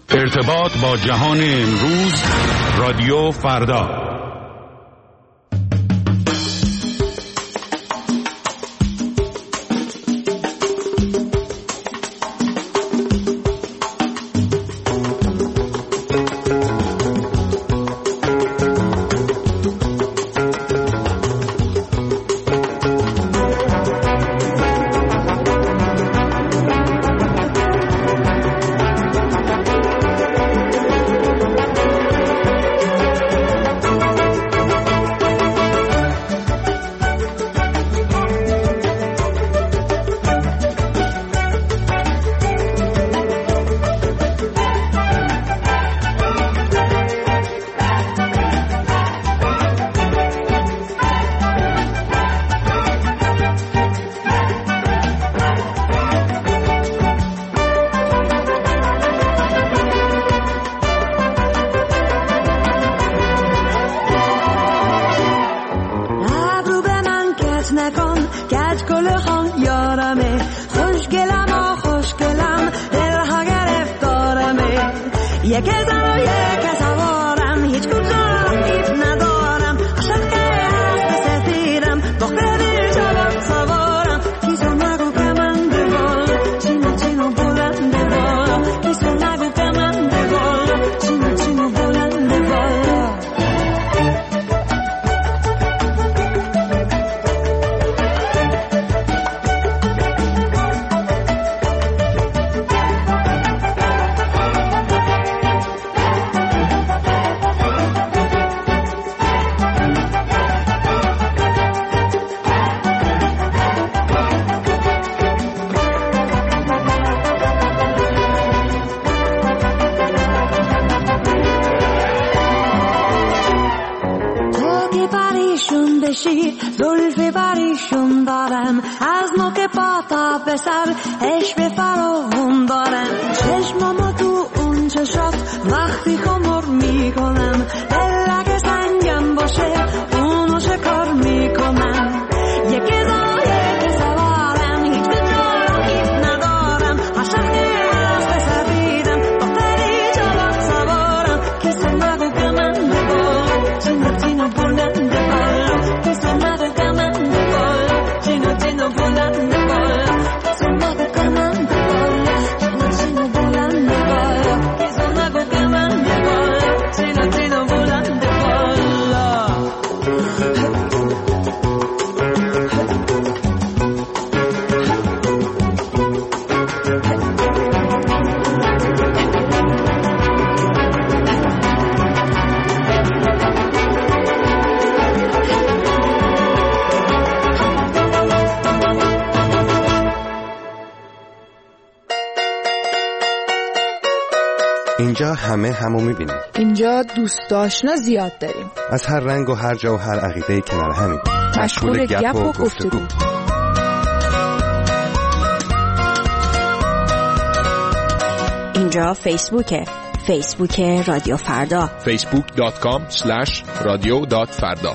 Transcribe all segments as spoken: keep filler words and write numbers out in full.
ارتباط با جهان امروز، رادیو فردا. اینجا همه همو میبینیم. اینجا دوست آشنا زیاد داریم. از هر رنگ و هر جا و هر عقیده‌ای کنار همیم. مشغول گپ و گفتگو. اینجا فیسبوکه. فیسبوک رادیو فردا. فیسبوک دات کام اسلش رادیو دات فردا.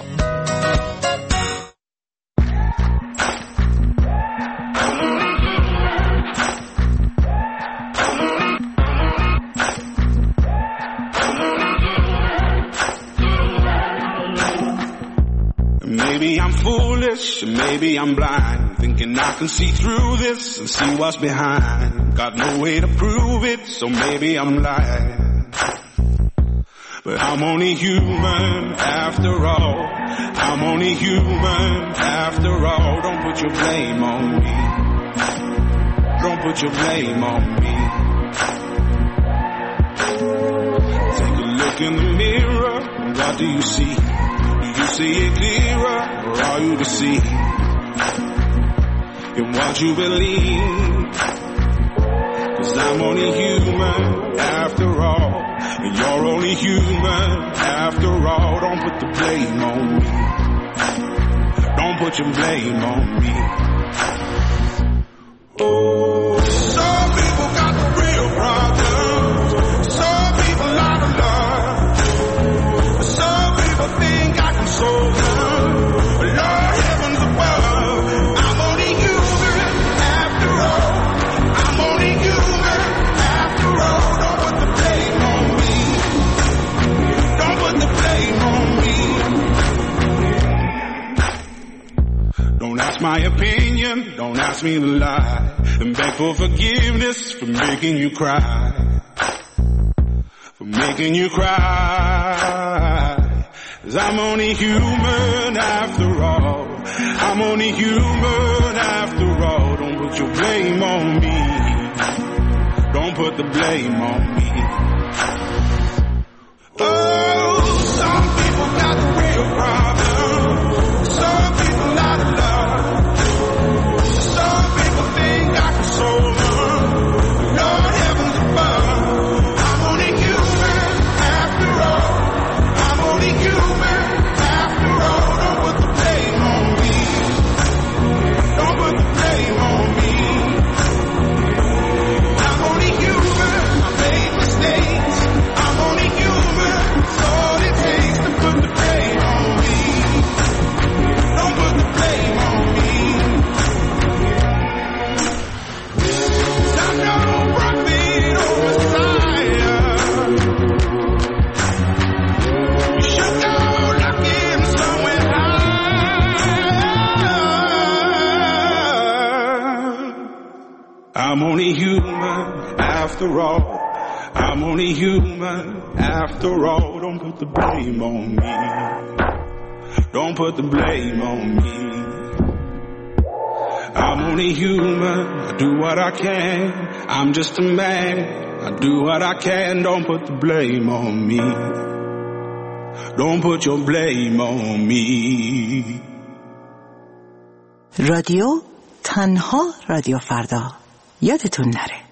Maybe I'm foolish, maybe I'm blind, thinking I can see through this and see what's behind. Got no way to prove it, so maybe I'm lying. But I'm only human after all. I'm only human after all. Don't put your blame on me. Don't put your blame on me. Take a look in the mirror, what do you see? You see it clearer, or are you deceived in what you believe? 'Cause I'm only human after all, and you're only human after all. Don't put the blame on me. Don't put your blame on me. Oh, some people got the real problems. Some people out of love. Some people think I can solve them. Lord heavens above, I'm only human after all. I'm only human after all. Don't put the blame my opinion, don't ask me to lie, and beg for forgiveness for making you cry, for making you cry. 'Cause I'm only human after all, I'm only human after all. Don't put your blame on me, don't put the blame on me. Oh, some people got a real problem, some people out of love, some people think I can solve them, Lord heavens above. I'm only human after all, I'm only human after all. Don't put the blame on me, don't put the blame on me. I'm only human, I made mistakes, I'm only human, it's all it takes to put the blame on me. Don't put the blame on me. I'm no prophet or Messiah. You should go looking somewhere high. I'm only human after all, I'm only human after all. Don't put the blame on me, don't put the blame on me. I'm only human, I do what I can, I'm just a man, I do what I can. Don't put the blame on me, don't put your blame on me. رادیو تنها رادیو فردا، یادتون نره.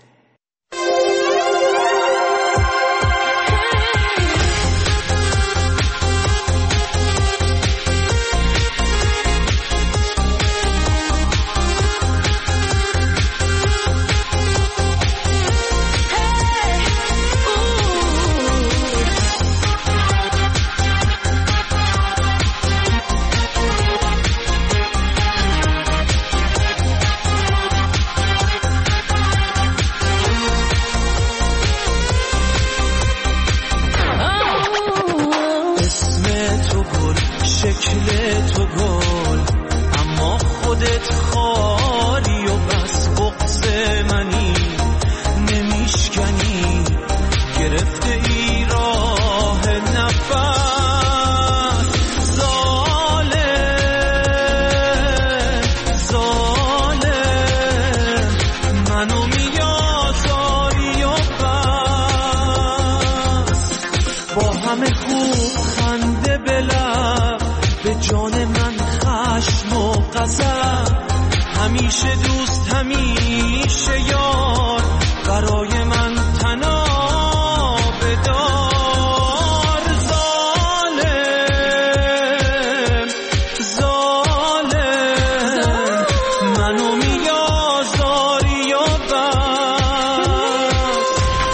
همیشه دوست همیشه یار، برای من تنها بدار. ظالم ظالم منو میازاری و بس.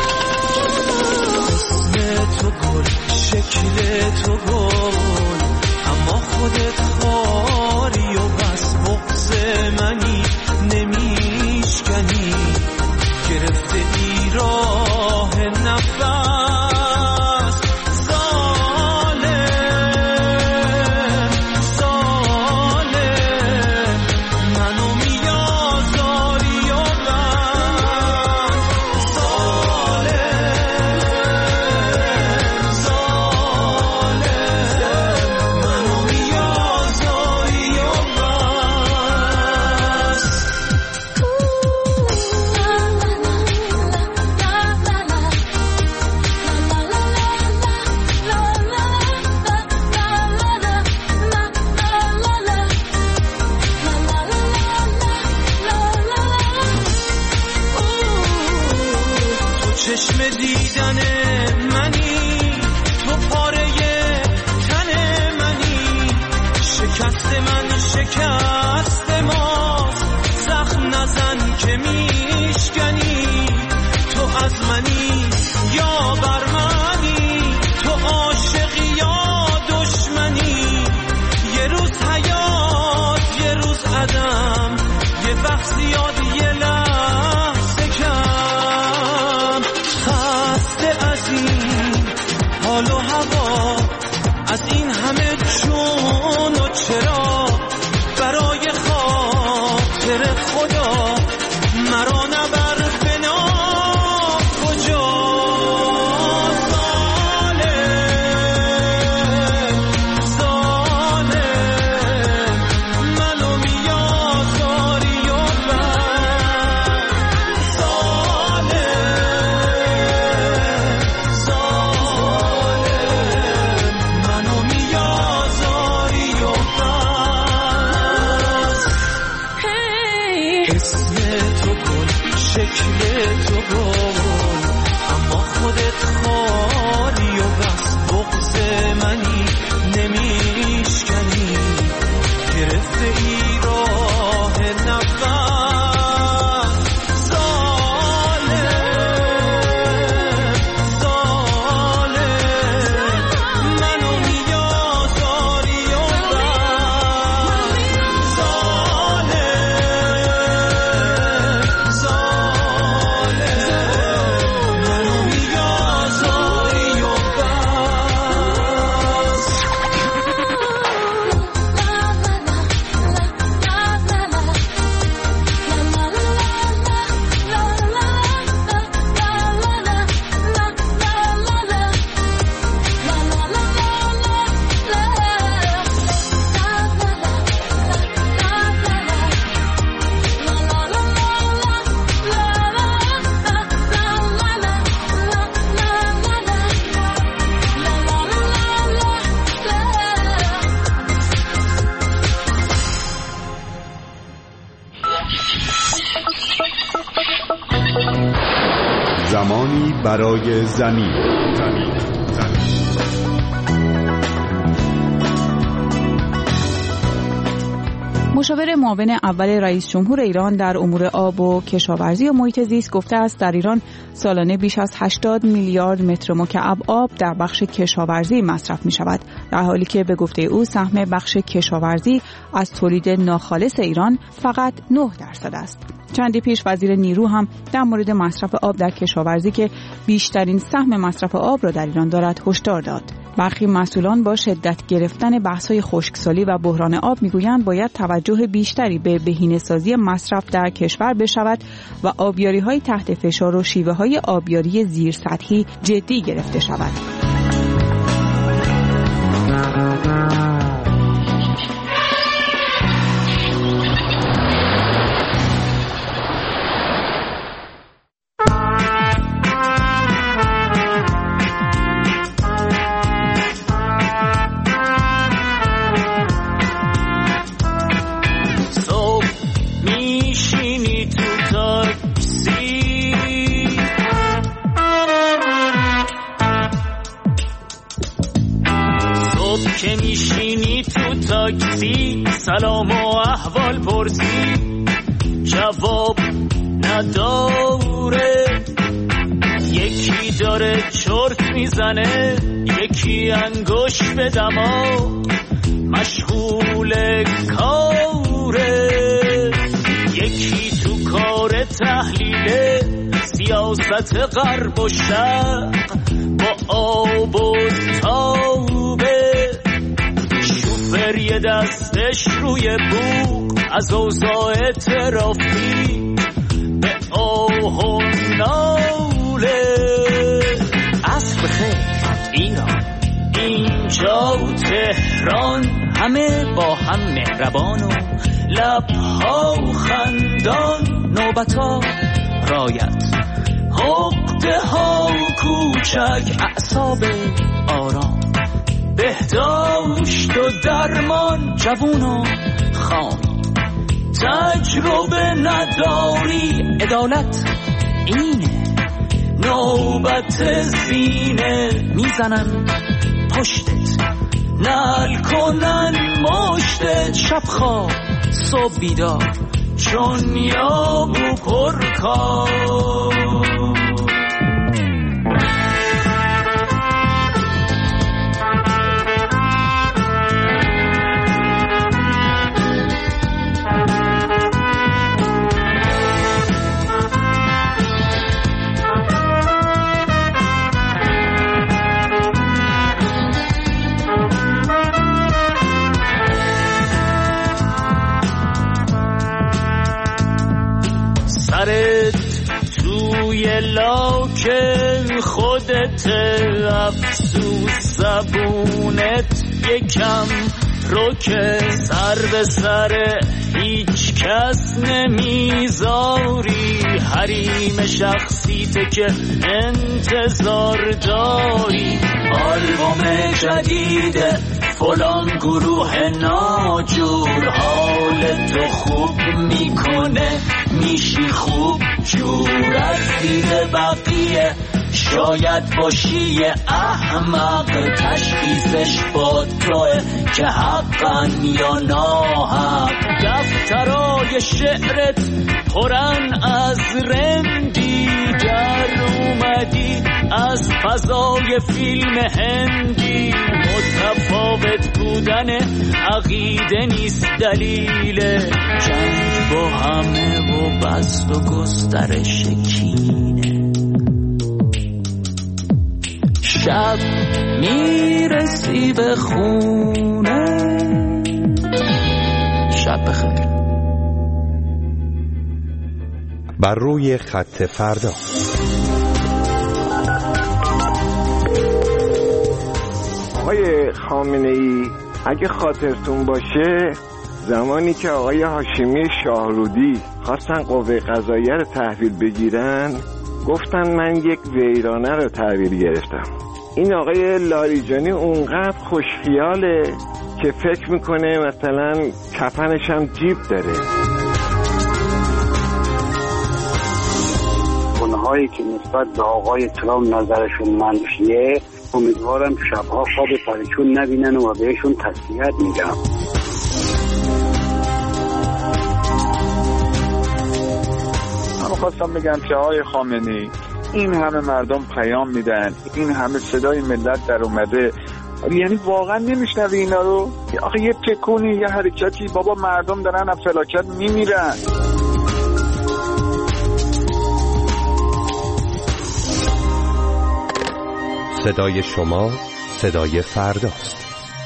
اسم تو گل شکل تو گل، اما خودت خاری و بس. بغض منی نمیشکنی، گرفته ای راه نفس. ظالم ظالم منو میازاری و بس. ظالم ظالم منو میازاری و بس. چشم دیدن منی، تو پاره تن منی، شکست من شکست ماست. زخم نزن که میشکنی، تو از منی یا بر منی، تو عاشقی یا دشمنی. یه روز حیات یه روز عدم، یه وقت زیاد یه لحظه کم. خسته از این حال و هوا، از این همه جون و چرا، برای خاطر برای زمین. زمین. زمین. مشاور معاون اول رئیس جمهور ایران در امور آب و کشاورزی و محیط زیست گفته است در ایران سالانه بیش از هشتاد میلیارد متر مکعب آب در بخش کشاورزی مصرف می شود، در حالی که به گفته او سهم بخش کشاورزی از تولید ناخالص ایران فقط نه درصد است. چندی پیش وزیر نیرو هم در مورد مصرف آب در کشاورزی که بیشترین سهم مصرف آب را در ایران دارد هشدار داد. برخی مسئولان با شدت گرفتن بحث‌های خشکسالی و بحران آب میگویند باید توجه بیشتری به بهینه‌سازی مصرف در کشور بشود و آبیاری‌های تحت فشار و شیوه‌های آبیاری زیرسطحی جدی گرفته شود. که میشینی تو تاکسی سلام و احوال پرسی جواب نداره، یکی داره چرت میزنه یکی انگوش به دماغ مشغول کاره، یکی تو کار تحلیل سیاست غرب و شرق با آب و تابه، شوفر یه دستش روی بوق از اوضاع ترافیک به آه و ناله. عصر بخیر ایران، اینجا تهران، همه با هم مهربان و لبها خندان، نوبتا رایت عقده ها کوچک، اعصاب آرام، بهداشت و درمان، جوون و خامی، تجربه نداری، عدالت اینه، نوبت زینه، میزنن پشتت نل کنن مشتت، شب خواب صبح بیدار چون یابو پرکار. سرت توی لاک خودت، افسوس زبونت یکم رو که سر به سر هیچ کس نمیذاری، حریم شخصیت که انتظار داری، آلبوم جدید فلان گروه ناجور حال تو خوب میکنه، میشی خوب جور، از دید بقیه شاید باشی احمق، تشخیصش با توه که حقن یا ناحق، دفترای شعرت پرن از رندی، در اومدی از فضای فیلم هندی، متفاوت بودن عقیده نیست دلیل جنگ با همه و بست و گسترش کینه، شب میرسی به خونه. شب بخیر. بر روی خط فردا. آقای خامنه‌ای اگه خاطرتون باشه زمانی که آقای هاشمی شاهرودی خواستن قوه قضاییه رو تحویل بگیرن گفتن من یک ویرانه رو تحویل گرفتم. این آقای لاریجانی اونقدر خوشخیاله که فکر میکنه مثلا کفنش هم جیب داره. هایی که نسبت به آقای ترامپ نظرشون منفیه، امیدوارم شبها خواب پریشون نبینن و بهشون تسلیت میگم. من خواستم بگم که آقای خامنه‌ای، این همه مردم پیام میدن، این همه صدای ملت در اومده، یعنی واقعا نمیشنوی اینا رو؟ آخه یه تکونی، یه حرکتی، بابا مردم دارن از فلاکت میمیرن. صدای شما صدای فرداست.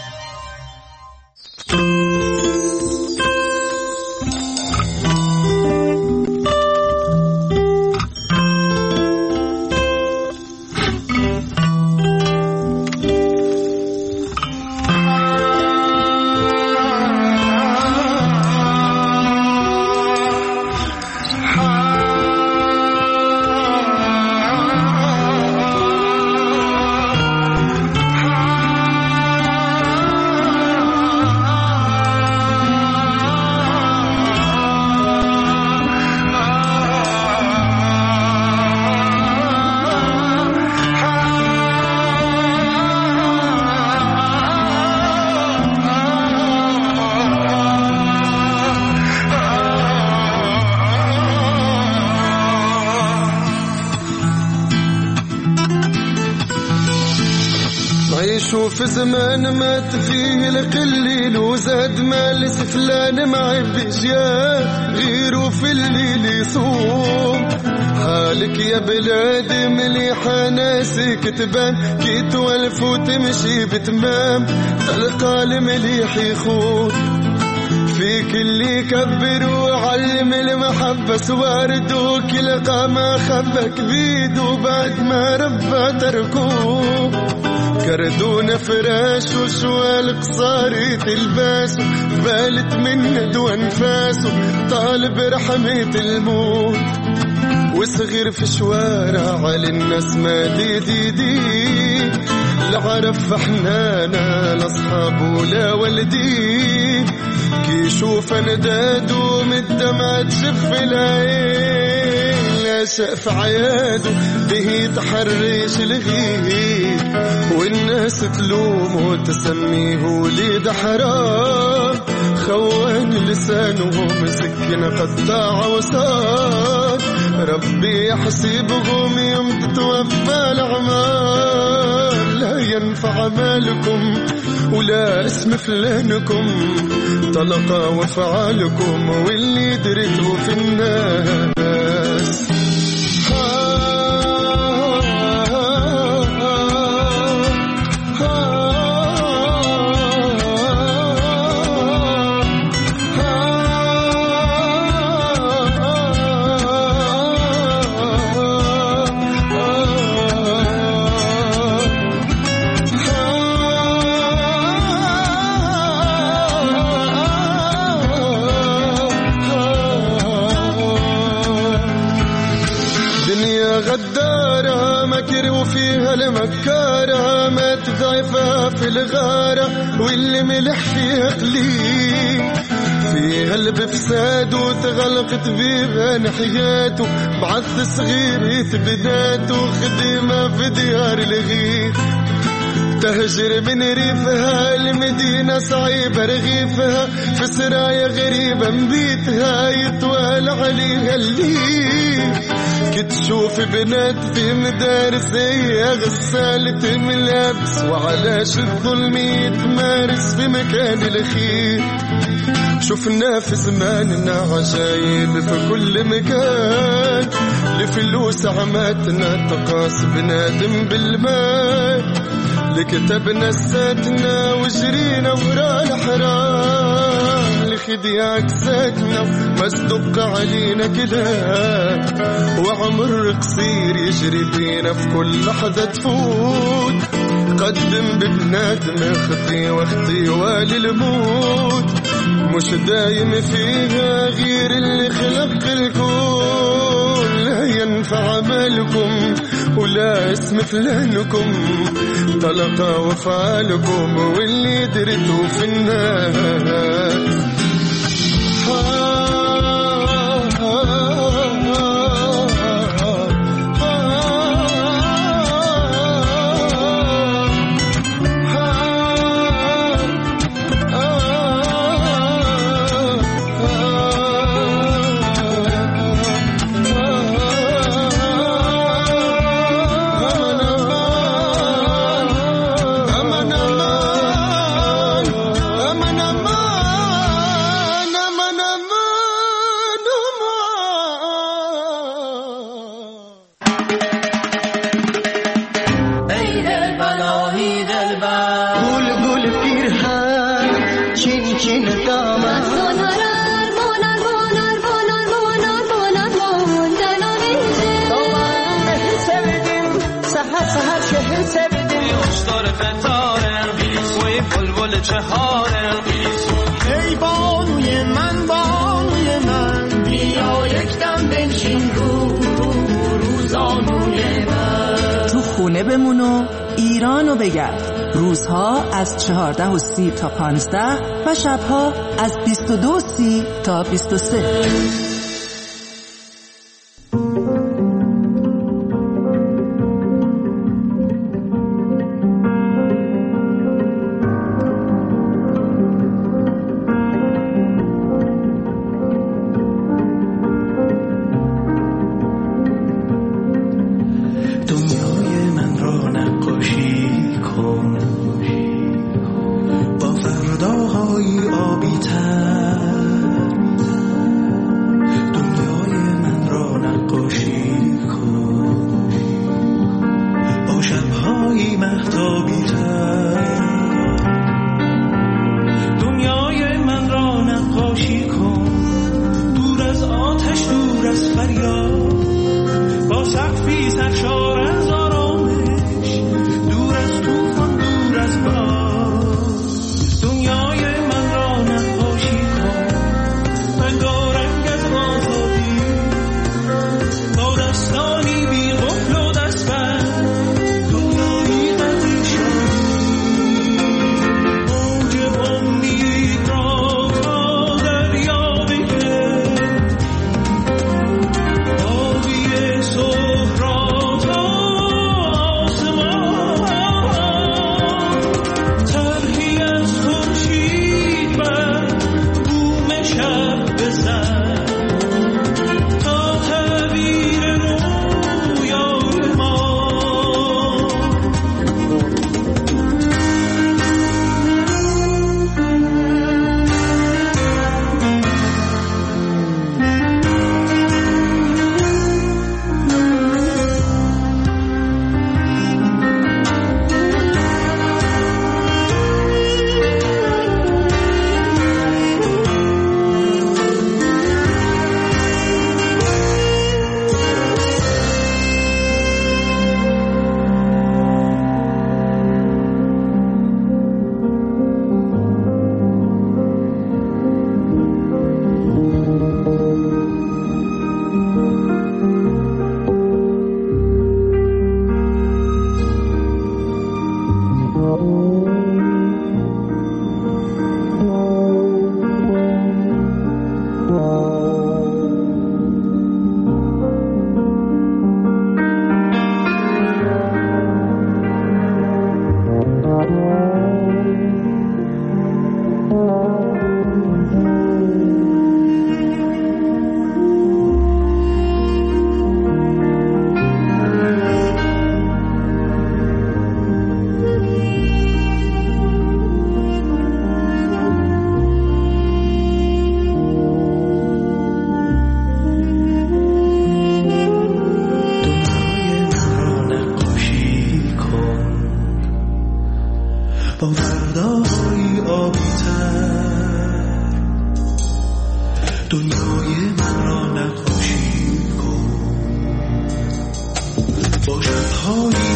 شوف زمان مات فيه القليل وزاد مال سفلان ما بجاه غيره في الليل يصوم. حالك يا بلادي مليحة ناسك تبان كي توالف وتمشي بتمام، تلقى المليح يخون فيك اللي يكبر وعلم المحبة سوارد وكلقى ما خبك بيد وبعد ما ربى تركوه. كردون فراش وشوال قصاري تلباسه بالت من ندو انفاسه طالب رحمة الموت. وصغير في شوارع على الناس ما دي دي دي لا عرف حنانا لاصحاب ولا والدي كي يشوف ندادو من الدمع تشف العين لا شاف عياده به تحرش الغيب والناس تلوم وتسميه وليد حرام. خوان لسانه مسكن قطاع وصار ربي يحسبهم يوم تتوفى الأعمار. لا ينفع مالكم ولا اسم فلانكم طلقا وفعالكم واللي درته في الناس. غدارة مكر وفيها المكارة ما تضعفها في الغارة واللي ملح فيها قليل فيها اللي بفساد وتغلقت بيها نحياته بعث صغير يتبداته خدمة في ديار الغير. تهجر من ريفها المدينة صعيبة رغيفها في سرايا غريبة مبيتها يطوال عليها الليل. كتشوف بنات في مدارس هي غسالة ملابس وعلاش الظلم يتمارس في مكان الخير. شفنا في زماننا عجايب في كل مكان لفلوس عماتنا تقاس بنادم بالمال لكتبنا الساتنا وجرينا ورا الحرام لخديعك ساكنا مصدق علينا كلام وعمر قصير يجري بينا في كل لحظة تفوت. قدم ببنادم اختي واختي والي الموت مش دايم فيها غير اللي خلق الكون. لا ينفع مالكم ولا اسم فلانكم طلقا وفعالكم واللي درتوا في الناس. سحر سحر چهل سردی خوشدار فتاره وی بلبل چهاره ای بانوی من بانوی من بیا یک دم بنشین رو رو روزانوی من تو خونه بمونو ایرانو بگرد. روزها از چهارده و سی تا پانزده و شبها از بیست و دو و سی تا بیست و سه. با شب‌های